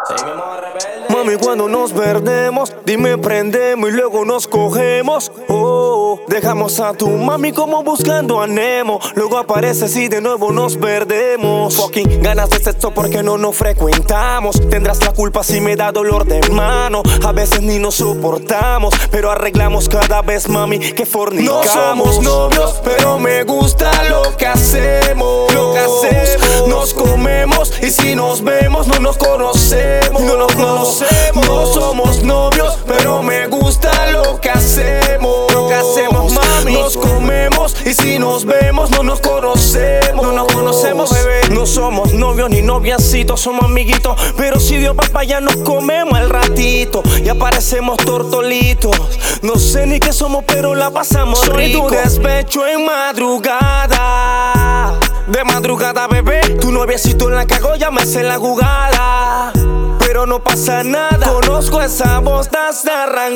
Seguimos rebeldes. Mami, cuando nos perdemos, dime prendemos y luego nos cogemos. Dejamos a tu mami como buscando a Nemo. Luego apareces y de nuevo nos perdemos. Fucking ganas de sexo porque no nos frecuentamos. Tendrás la culpa si me da dolor de mano. A veces ni nos soportamos, pero arreglamos cada vez, mami, que fornicamos. No somos novios, pero me gusta lo que hacemos. Nos comemos y si nos vemos no nos conocemos. No somos novios, pero me gusta lo que hacemos. Mami. Nos comemos y si nos vemos no nos conocemos. Bebé. No somos novios ni noviancitos, somos amiguitos. Pero si Dios papá ya nos comemos al ratito y aparecemos tortolitos. No sé ni qué somos, pero la pasamos rico. Soy tu despecho en madrugada. De madrugada, bebé, tu noviecito en la cagó, ya me sé la jugada. Pero no pasa nada, conozco esa voz desde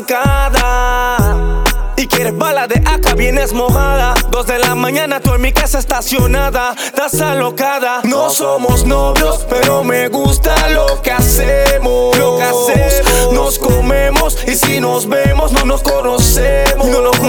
arrancada. Y quieres bala de acá, vienes mojada. 2 de la mañana, tú en mi casa estacionada. Estás alocada. No somos novios, pero me gusta lo que hacemos. Nos comemos y si nos vemos no nos conocemos.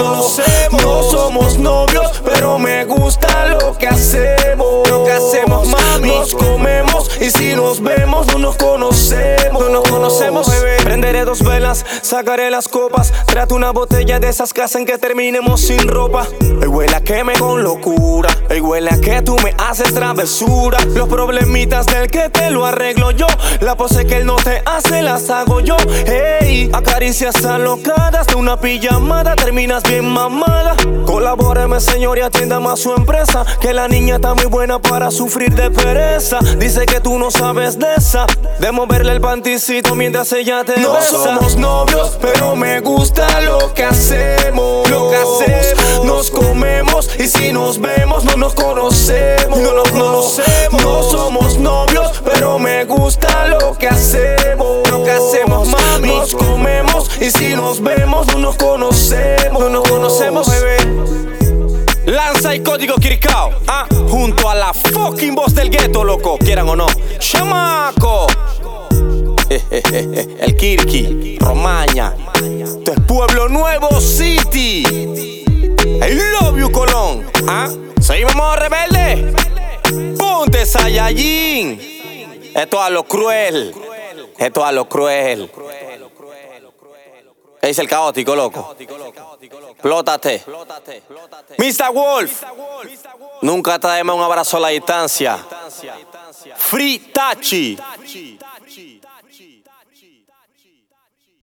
No somos novios, pero me gusta lo que hacemos. Mami. Nos comemos y si nos vemos no nos conocemos. Bebé. Prenderé 2 velas, sacaré las copas. Trate una botella de esas que hacen que terminemos sin ropa. Hoy huele a queme con locura. Hoy huele a que tú me haces travesura. Los problemitas del que te lo arreglo yo. La pose que él no te hace las hago yo. Hey, acaricias alocadas de una pijamada. Terminas bien mamada. Colabóreme, señor, y atienda más su empresa. Que la niña está muy buena para sufrir de pereza. Dice que tú no sabes de esa, de moverle el panticito mientras ella te besa. No somos novios, pero me gusta lo que hacemos. Nos comemos y si nos vemos no nos conocemos. No somos novios, pero me gusta lo que hacemos. Mami. Nos comemos y si nos vemos no nos conocemos. Bebé. Lanza y código Kirikao, junto a la fucking voz del gueto, loco, quieran o no. Chamaco. El Kirki, Romaña. Esto es Pueblo Nuevo City. I love you, Colón. Seguimos rebelde. Ponte Saiyajin. Esto es a lo cruel. ¿Qué dice el caótico, loco? Plótate. Mr. Wolf. Nunca traemos un abrazo a la distancia. Free Tachi.